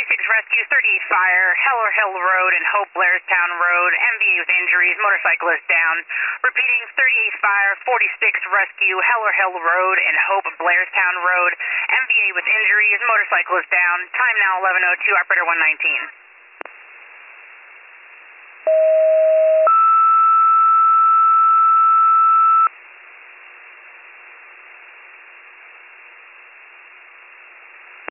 Rescue, 38 fire, Heller Hill Road and Hope Blairstown Road, MVA with injuries, motorcyclist down. Repeating, 38 fire, 46 Rescue, Heller Hill Road and Hope Blairstown Road, MVA with injuries, motorcyclist down. Time now 11:02, operator 119.